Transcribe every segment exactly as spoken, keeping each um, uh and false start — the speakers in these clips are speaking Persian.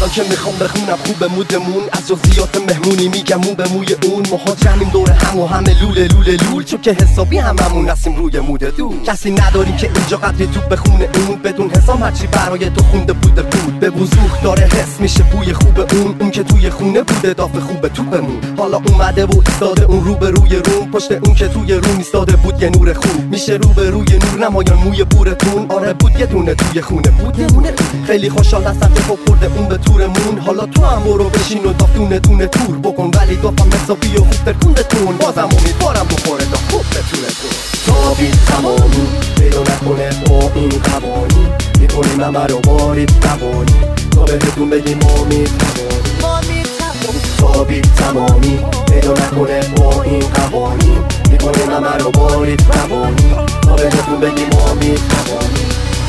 الان که میخوام بخونم خوب مودمون، از جزئیات مهمونی میگم مو به موی اون. ماها جمعیم دور هم و همه لوله لوله لول، چون که حسابی هممون هستیم روی مود دور. کسی نداریم که اینجا قدری توپ بخونه اون، بدون حساب هرچی برای تو خونده بوده بود. به وضوح داره حس میشه بوی خوب اون، اون که توی خونه بوده داف خوب توپمون. حالا اومده و ایستاده اون رو به روی روم، پشت اون که توی روم ایستاده بود یه نور خوب. میشه رو به روی نور نمایان موی بورتون، آره بود یه دونه توی خونه بود یه دونه. خیلی خوشحال هستم که خورده اون به تورمون، حالا تو هم برو بشین و داف دونه دونه تور بکن، ولی دافم حسابی و خوب ترکوندتون. بازم امیدوارم بخوره دا خوب بتونتون. تا بی تمامی پیدا نکنه با این قوانین، میکنیم همه رو وارد قوانی تا بهتون بگیم ما میتوانیم. تا بی تمامی پیدا نکنه با این قوانین، میکنیم همه رو وارد قوانی تا بهتون بگیم ما میتوانیم.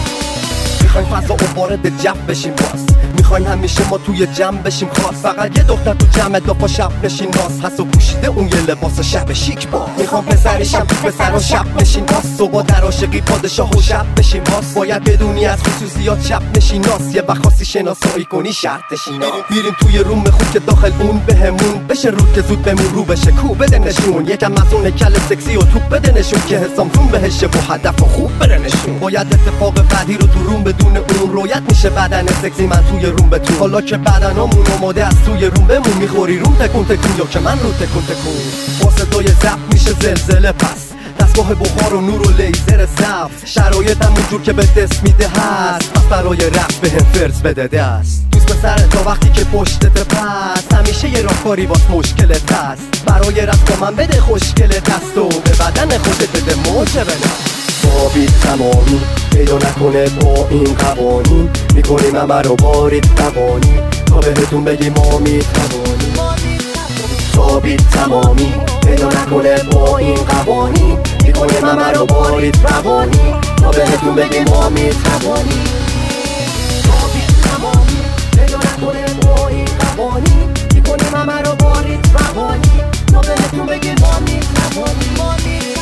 میخوایم فضا و وارد جو بشیم باز، میخوایم همیشه ما توی جمع بشیم خاص. فقط یه دختر تو جمع دافا شب نشین ناز هست و پوشیده اون یه لباس شب شیک با. میخوام پسریشم تو پسر و شب نشین باز، صبح در عاشقی پادشاه و شب بشیم باز. باید بدونی از خصوصیات شب نشین ناز، یه وقت خاصی شناسایی کنی شرطشین. میریم توی روم خوب که داخل اون بهمون بشه رود که زود بمون رو بشه کو بده نشون. یکم از اون کل سکسی و توپ بده نشون که حسام روم بهشه و هدف و خوب بره نشون. باید اتفاق بعدی رو تو روم بدون اون رویت میشه بدن سکسی من توی روم به تو. حالا که بدنامون آماده از توی روم بمون، میخوری روم تکون تکون یا که من رو تکون تکون. با صدای زب میشه زلزله پس، دستگاه بخار و نور و لیزر سبز. شرایط همون جور که به دست میده هست، پس برای رفت به هم فرز بده دست. دوست به سر تا وقتی که پشتت پس، همیشه یه راهکاری باز مشکلت هست. برای رفت با من بده خوشگل دست و به بدن خودت بده موجه بده. تا بی تمامی پیدا نکنه با این قوانین، میکنیم همه رو وارد قوانی تا بهتون بگیم ما میتوانیم. تا بی تمامی پیدا نکنه با این قوانین، میکنیم همه رو وارد قوانی تا بهتون بگیم ما میتوانیم. تا بی تمامی پیدا نکنه با این قوانین، میکنیم همه رو وارد قوانی تا بهتون بگیم ما میتوانیم.